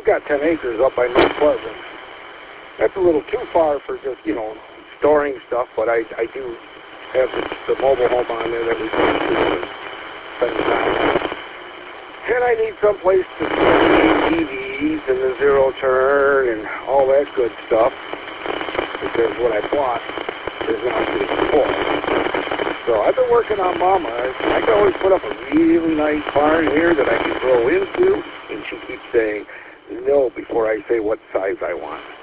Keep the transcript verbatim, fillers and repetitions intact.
got ten acres up by North Pleasant. That's a little too far for just, you know, storing stuff, but I, I do have the, the mobile home on there that we go to and spend time. And I need some place to store the T Vs and the zero turn and all that good stuff, because what I bought is now getting full. So I've been working on Mama. I, I can always put up a really nice barn here that I can grow into, and she keeps saying no before I say what size I want.